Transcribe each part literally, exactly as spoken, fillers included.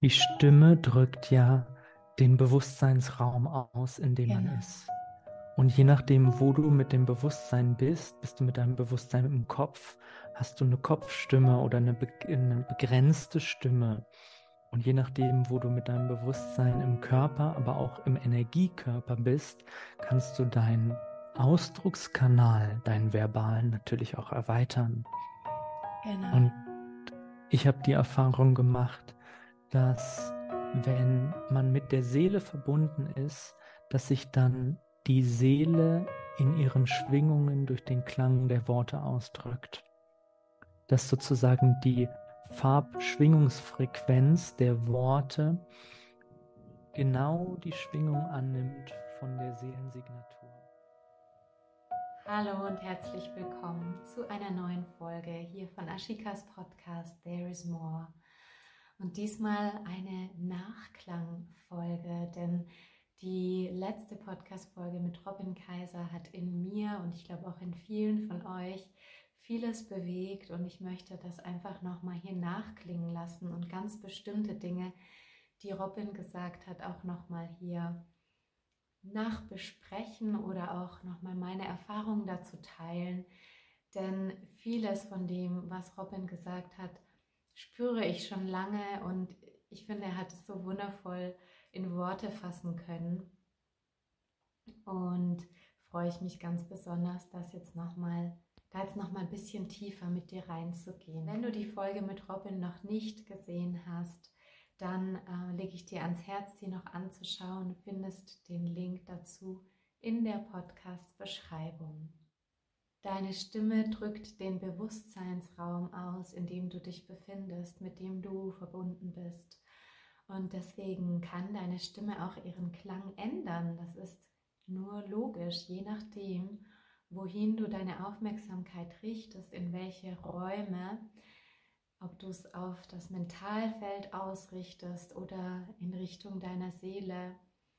Die Stimme drückt ja den Bewusstseinsraum aus, in dem man Genau. ist. Und je nachdem, wo du mit dem Bewusstsein bist, bist du mit deinem Bewusstsein im Kopf, hast du eine Kopfstimme oder eine, be eine begrenzte Stimme. Und je nachdem, wo du mit deinem Bewusstsein im Körper, aber auch im Energiekörper bist, kannst du deinen Ausdruckskanal, deinen verbalen natürlich auch erweitern. Genau. Und ich habe die Erfahrung gemacht, dass wenn man mit der Seele verbunden ist, dass sich dann die Seele in ihren Schwingungen durch den Klang der Worte ausdrückt. Dass sozusagen die Farbschwingungsfrequenz der Worte genau die Schwingung annimmt von der Seelensignatur. Hallo und herzlich willkommen zu einer neuen Folge hier von Ashikas Podcast There is More. Und diesmal eine Nachklangfolge, denn die letzte Podcast-Folge mit Robin Kaiser hat in mir und ich glaube auch in vielen von euch vieles bewegt und ich möchte das einfach nochmal hier nachklingen lassen und ganz bestimmte Dinge, die Robin gesagt hat, auch nochmal hier nachbesprechen oder auch nochmal meine Erfahrungen dazu teilen. Denn vieles von dem, was Robin gesagt hat, spüre ich schon lange und ich finde, er hat es so wundervoll in Worte fassen können. Und freue ich mich ganz besonders, das jetzt nochmal, da jetzt nochmal ein bisschen tiefer mit dir reinzugehen. Wenn du die Folge mit Robin noch nicht gesehen hast, dann äh, lege ich dir ans Herz, sie noch anzuschauen. Du findest den Link dazu in der Podcast-Beschreibung. Deine Stimme drückt den Bewusstseinsraum aus, in dem du dich befindest, mit dem du verbunden bist. Und deswegen kann deine Stimme auch ihren Klang ändern. Das ist nur logisch, je nachdem, wohin du deine Aufmerksamkeit richtest, in welche Räume, ob du es auf das Mentalfeld ausrichtest oder in Richtung deiner Seele,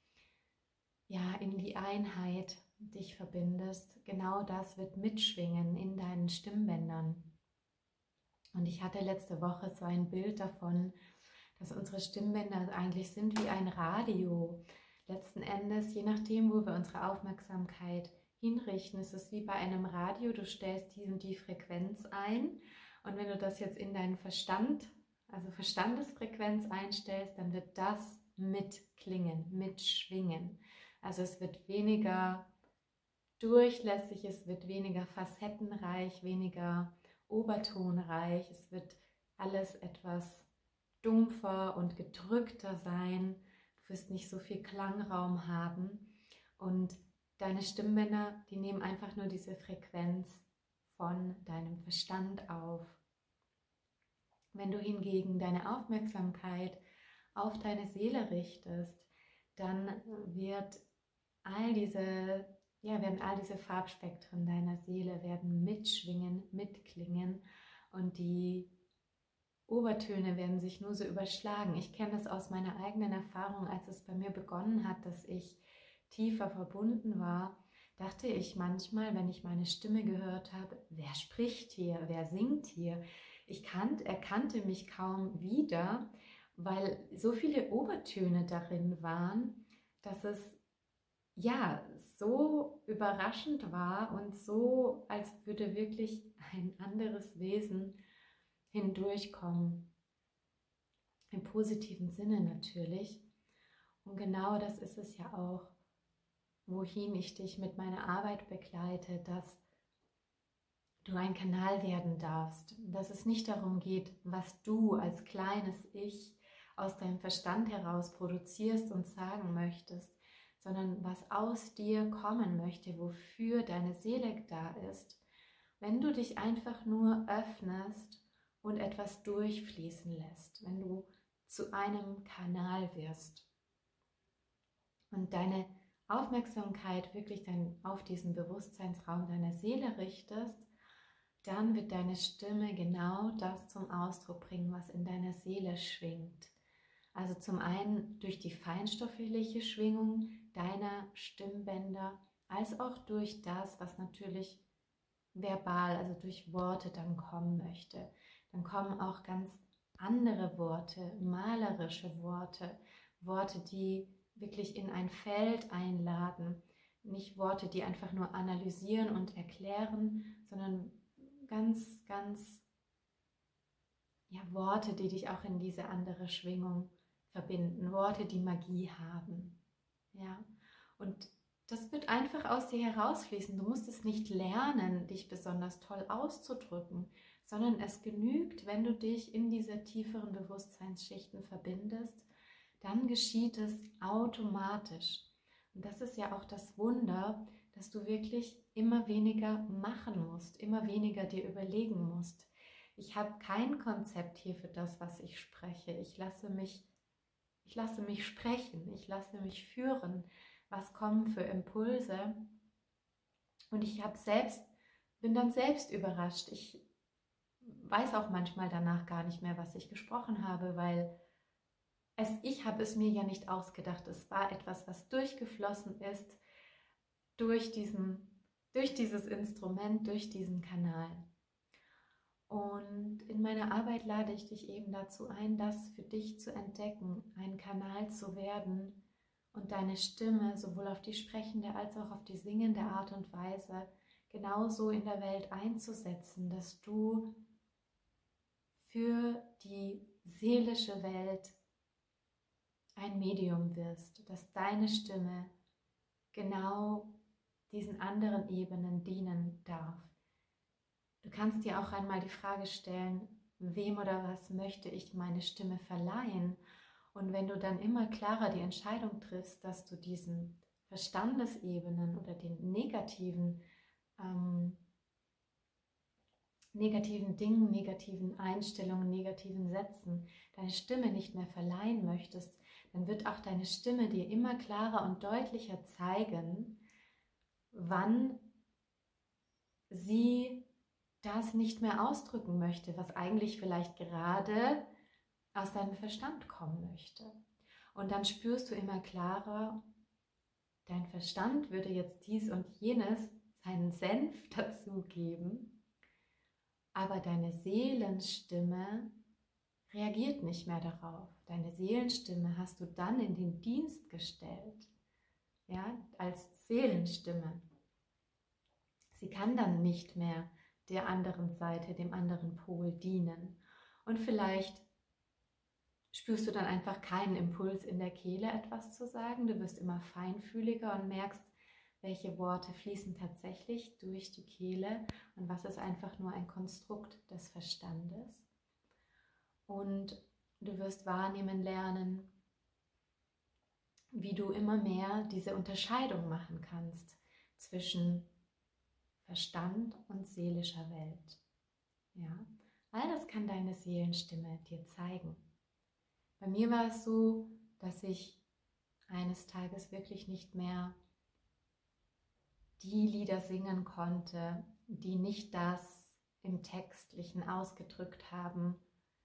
ja, in die Einheit dich verbindest, genau das wird mitschwingen in deinen Stimmbändern. Und ich hatte letzte Woche so ein Bild davon, dass unsere Stimmbänder eigentlich sind wie ein Radio. Letzten Endes, je nachdem, wo wir unsere Aufmerksamkeit hinrichten, ist es wie bei einem Radio, du stellst die und die Frequenz ein und wenn du das jetzt in deinen Verstand, also Verstandesfrequenz einstellst, dann wird das mitklingen, mitschwingen. Also es wird weniger durchlässig, es wird weniger facettenreich, weniger obertonreich, es wird alles etwas dumpfer und gedrückter sein, du wirst nicht so viel Klangraum haben und deine Stimmbänder, die nehmen einfach nur diese Frequenz von deinem Verstand auf. Wenn du hingegen deine Aufmerksamkeit auf deine Seele richtest, dann wird all diese, ja, werden all diese Farbspektren deiner Seele werden mitschwingen, mitklingen und die Obertöne werden sich nur so überschlagen. Ich kenne das aus meiner eigenen Erfahrung, als es bei mir begonnen hat, dass ich tiefer verbunden war, dachte ich manchmal, wenn ich meine Stimme gehört habe, wer spricht hier, wer singt hier? Ich kannt, erkannte mich kaum wieder, weil so viele Obertöne darin waren, dass es ja so überraschend war und so, als würde wirklich ein anderes Wesen hindurchkommen. Im positiven Sinne natürlich. Und genau das ist es ja auch, wohin ich dich mit meiner Arbeit begleite, dass du ein Kanal werden darfst, dass es nicht darum geht, was du als kleines Ich aus deinem Verstand heraus produzierst und sagen möchtest, sondern was aus dir kommen möchte, wofür deine Seele da ist, wenn du dich einfach nur öffnest und etwas durchfließen lässt, wenn du zu einem Kanal wirst und deine Aufmerksamkeit wirklich dann auf diesen Bewusstseinsraum deiner Seele richtest, dann wird deine Stimme genau das zum Ausdruck bringen, was in deiner Seele schwingt. Also zum einen durch die feinstoffliche Schwingung deiner Stimmbänder, als auch durch das, was natürlich verbal, also durch Worte dann kommen möchte. Dann kommen auch ganz andere Worte, malerische Worte, Worte, die wirklich in ein Feld einladen, nicht Worte, die einfach nur analysieren und erklären, sondern ganz, ganz ja, Worte, die dich auch in diese andere Schwingung verbinden, Worte, die Magie haben. Ja? Und das wird einfach aus dir herausfließen. Du musst es nicht lernen, dich besonders toll auszudrücken, sondern es genügt, wenn du dich in diese tieferen Bewusstseinsschichten verbindest, dann geschieht es automatisch. Und das ist ja auch das Wunder, dass du wirklich immer weniger machen musst, immer weniger dir überlegen musst. Ich habe kein Konzept hier für das, was ich spreche. Ich lasse mich, ich lasse mich sprechen, ich lasse mich führen. Was kommen für Impulse? Und ich habe selbst, bin dann selbst überrascht. Ich weiß auch manchmal danach gar nicht mehr, was ich gesprochen habe, weil es, ich habe es mir ja nicht ausgedacht. Es war etwas, was durchgeflossen ist durch, diesen, durch dieses Instrument, durch diesen Kanal. Und in meiner Arbeit lade ich dich eben dazu ein, das für dich zu entdecken, ein Kanal zu werden und deine Stimme sowohl auf die sprechende als auch auf die singende Art und Weise genauso in der Welt einzusetzen, dass du für die seelische Welt ein Medium wirst, dass deine Stimme genau diesen anderen Ebenen dienen darf. Du kannst dir auch einmal die Frage stellen, wem oder was möchte ich meine Stimme verleihen? Und wenn du dann immer klarer die Entscheidung triffst, dass du diesen Verstandesebenen oder den negativen, ähm, negativen Dingen, negativen Einstellungen, negativen Sätzen deine Stimme nicht mehr verleihen möchtest, dann wird auch deine Stimme dir immer klarer und deutlicher zeigen, wann sie das nicht mehr ausdrücken möchte, was eigentlich vielleicht gerade aus deinem Verstand kommen möchte. Und dann spürst du immer klarer, dein Verstand würde jetzt dies und jenes seinen Senf dazugeben, aber deine Seelenstimme reagiert nicht mehr darauf. Deine Seelenstimme hast du dann in den Dienst gestellt, ja, als Seelenstimme. Sie kann dann nicht mehr der anderen Seite, dem anderen Pol dienen. Und vielleicht spürst du dann einfach keinen Impuls in der Kehle, etwas zu sagen. Du wirst immer feinfühliger und merkst, welche Worte fließen tatsächlich durch die Kehle und was ist einfach nur ein Konstrukt des Verstandes. Und du wirst wahrnehmen lernen, wie du immer mehr diese Unterscheidung machen kannst zwischen Verstand und seelischer Welt. Ja? All das kann deine Seelenstimme dir zeigen. Bei mir war es so, dass ich eines Tages wirklich nicht mehr die Lieder singen konnte, die nicht das im Textlichen ausgedrückt haben,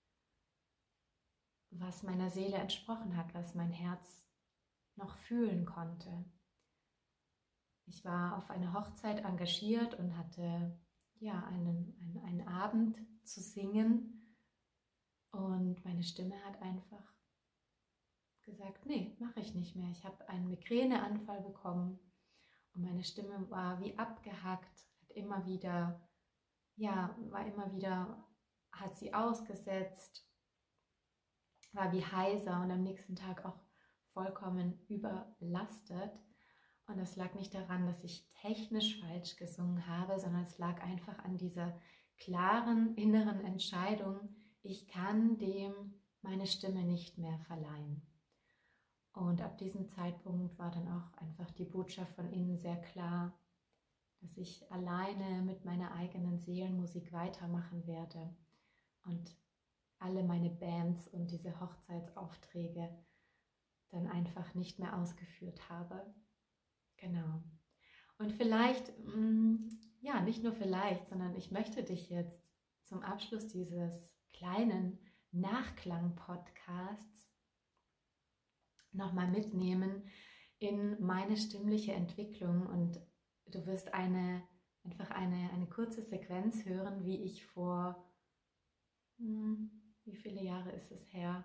was meiner Seele entsprochen hat, was mein Herz noch fühlen konnte. Ich war auf einer Hochzeit engagiert und hatte ja, einen, einen, einen Abend zu singen und meine Stimme hat einfach gesagt, nee, mache ich nicht mehr. Ich habe einen Migräneanfall bekommen und meine Stimme war wie abgehackt, hat immer wieder, ja, war immer wieder, hat sie ausgesetzt, war wie heiser und am nächsten Tag auch vollkommen überlastet. Und das lag nicht daran, dass ich technisch falsch gesungen habe, sondern es lag einfach an dieser klaren inneren Entscheidung, ich kann dem meine Stimme nicht mehr verleihen. Und ab diesem Zeitpunkt war dann auch einfach die Botschaft von innen sehr klar, dass ich alleine mit meiner eigenen Seelenmusik weitermachen werde und alle meine Bands und diese Hochzeitsaufträge dann einfach nicht mehr ausgeführt habe. Genau. Und vielleicht, ja, nicht nur vielleicht, sondern ich möchte dich jetzt zum Abschluss dieses kleinen Nachklang-Podcasts nochmal mitnehmen in meine stimmliche Entwicklung und du wirst eine, einfach eine, eine kurze Sequenz hören, wie ich vor wie viele Jahre ist es her?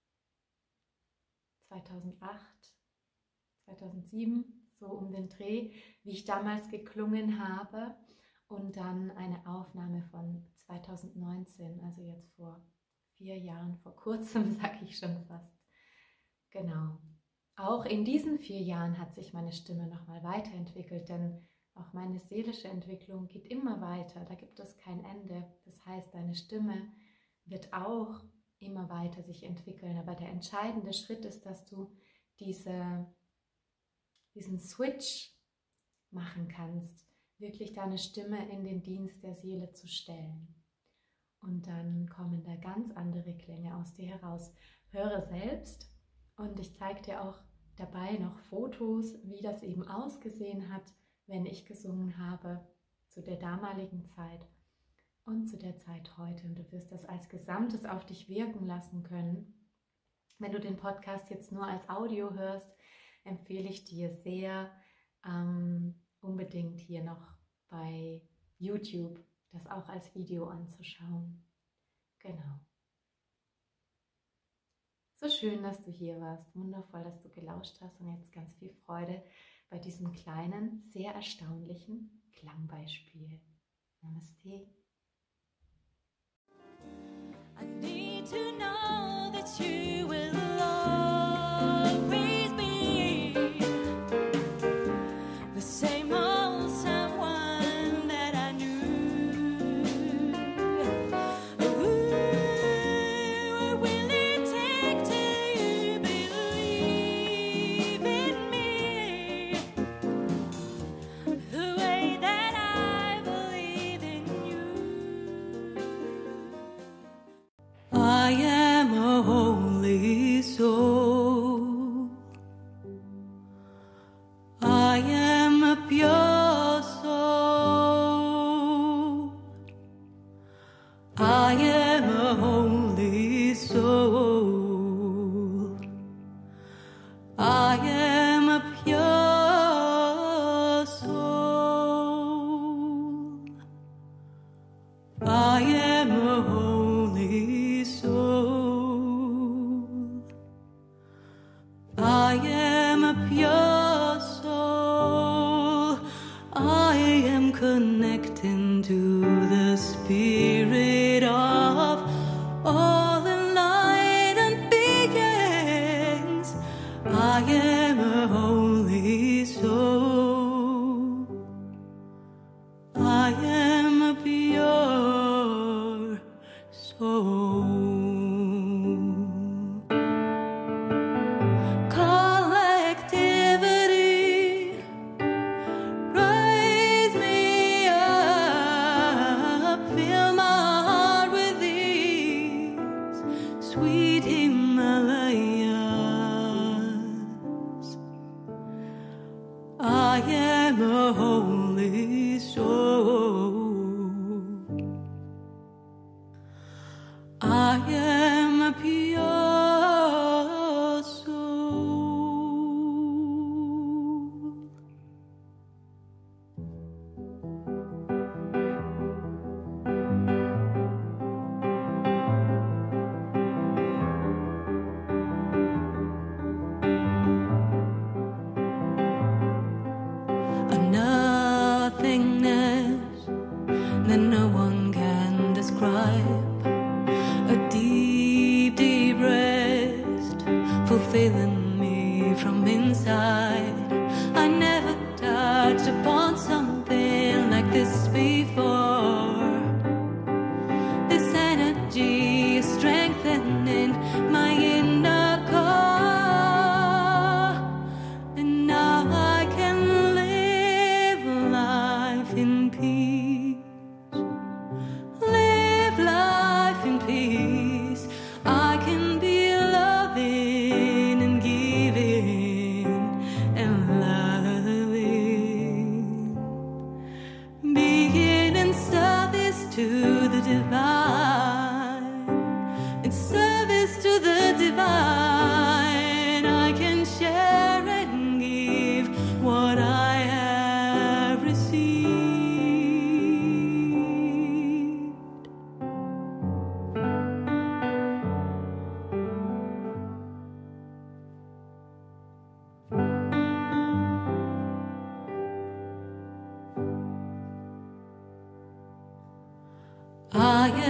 zweitausendacht, zweitausendsieben, so um den Dreh, wie ich damals geklungen habe. Und dann eine Aufnahme von zweitausendneunzehn, also jetzt vor vier Jahren, vor kurzem, sage ich schon fast. Genau. Auch in diesen vier Jahren hat sich meine Stimme nochmal weiterentwickelt, denn auch meine seelische Entwicklung geht immer weiter, da gibt es kein Ende. Das heißt, deine Stimme wird auch immer weiter sich entwickeln, aber der entscheidende Schritt ist, dass du diese, diesen Switch machen kannst, wirklich deine Stimme in den Dienst der Seele zu stellen. Und dann kommen da ganz andere Klänge aus dir heraus. Höre selbst und ich zeige dir auch dabei noch Fotos, wie das eben ausgesehen hat, wenn ich gesungen habe, zu der damaligen Zeit und zu der Zeit heute. Und du wirst das als Gesamtes auf dich wirken lassen können. Wenn du den Podcast jetzt nur als Audio hörst, empfehle ich dir sehr, ähm, unbedingt hier noch bei YouTube das auch als Video anzuschauen. Genau. So schön, dass du hier warst. Wundervoll, dass du gelauscht hast und jetzt ganz viel Freude bei diesem kleinen, sehr erstaunlichen Klangbeispiel. Namaste. I need to know that you will always be the same old someone that I knew. Ooh, what will it take till you believe in me the way that I believe in you? I am a holy soul. I am a pure soul. I am a holy soul. I am a pure soul. I am a holy soul. I am a pure soul. I am connecting to the spirit of all enlightened beings. I am a holy soul. I am a pure soul. Collectivity, raise me up, fill my heart with these sweet Himalayas. I am a holy soul. I am a pure soul. A nothingness that no one can describe. A deep, deep rest, fulfilling me from inside. I never touched upon something like this before. This energy is strengthening my inner core, and now I can live life in peace. Live life in peace. I can be loving and giving and loving. I